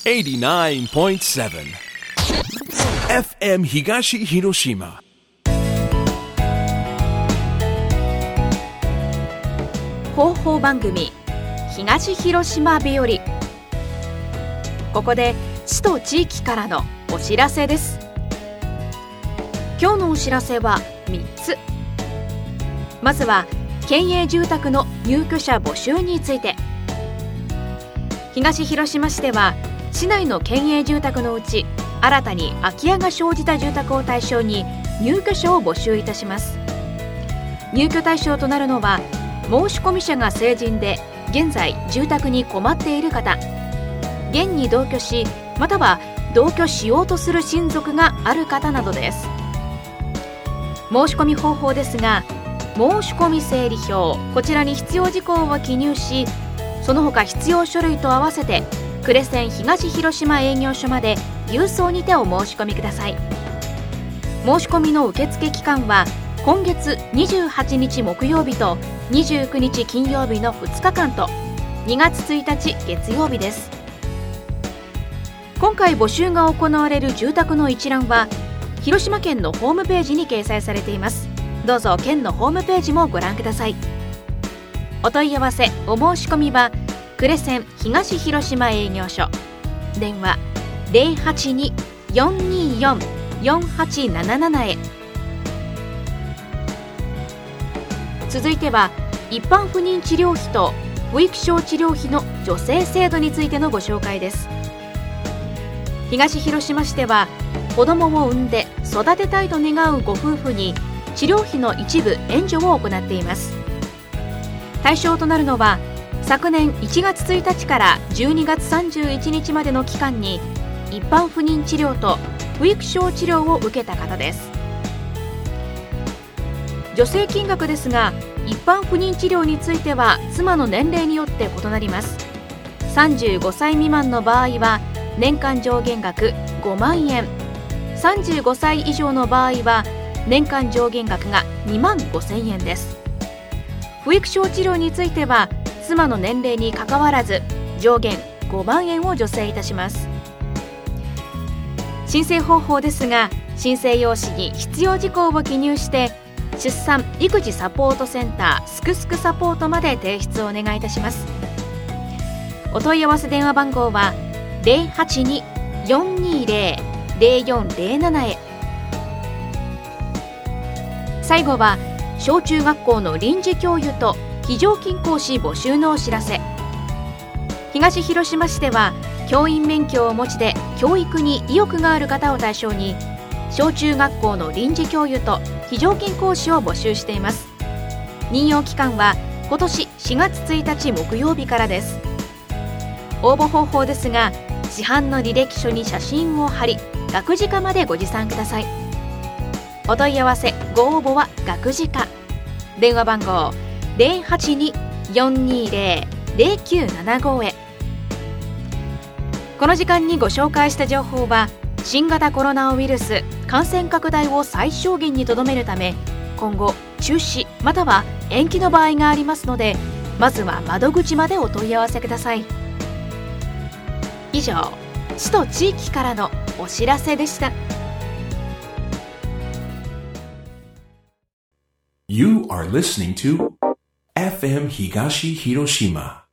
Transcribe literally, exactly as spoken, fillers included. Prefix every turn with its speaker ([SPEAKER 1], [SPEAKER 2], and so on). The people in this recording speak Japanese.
[SPEAKER 1] エイティナインポイントセブン エフエム 東広島。
[SPEAKER 2] 広報番組東広島日和。ここで市と地域からのお知らせです。今日のお知らせはみっつ。まずは県営住宅の入居者募集について。東広島市では市内の県営住宅のうち新たに空き家が生じた住宅を対象に入居者を募集いたします。入居対象となるのは申し込み者が成人で現在住宅に困っている方、現に同居しまたは同居しようとする親族がある方などです。申し込み方法ですが、申し込み整理表、こちらに必要事項を記入し、その他必要書類と合わせて呉線東広島営業所まで郵送にてお申し込みください。申し込みの受付期間は今月にじゅうはちにち木曜日とにじゅうくにち金曜日のふつかかんとにがつついたち月曜日です。今回募集が行われる住宅の一覧は広島県のホームページに掲載されています。どうぞ県のホームページもご覧ください。お問い合わせお申し込みは呉線東広島営業所、電話 ゼロはちに よんにーよん よんはちなななな へ。続いては一般不妊治療費と保育所治療費の助成制度についてのご紹介です。東広島市では子どもを産んで育てたいと願うご夫婦に治療費の一部援助を行っています。対象となるのは昨年いちがつついたちからじゅうにがつさんじゅういちにちまでの期間に一般不妊治療と保育所治療を受けた方です。助成金額ですが、一般不妊治療については妻の年齢によって異なります。さんじゅうごさい未満の場合は年間上限額ごまんえん、さんじゅうごさい以上の場合は年間上限額がにまんごせんえんです。保育所治療については妻の年齢にかかわらず上限ごまんえんを助成いたします。申請方法ですが、申請用紙に必要事項を記入して出産育児サポートセンターすくすくサポートまで提出をお願いいたします。お問い合わせ電話番号は ゼロはちに よんにーぜろ ゼロよんゼロなな へ。最後は小中学校の臨時教諭と非常勤講師募集のお知らせ。東広島市では教員免許をお持ちで教育に意欲がある方を対象に小中学校の臨時教諭と非常勤講師を募集しています。任用期間は今年しがつついたち木曜日からです。応募方法ですが、市販の履歴書に写真を貼り学時課までご持参ください。お問い合わせご応募は学時課、電話番号ゼロはちに よんにーぜろ ゼロきゅうななご へ。この時間にご紹介した情報は新型コロナウイルス感染拡大を最小限にとどめるため今後中止または延期の場合がありますので、まずは窓口までお問い合わせください。以上、市と地域からのお知らせでした。
[SPEAKER 1] You are listening to エフエム 東広島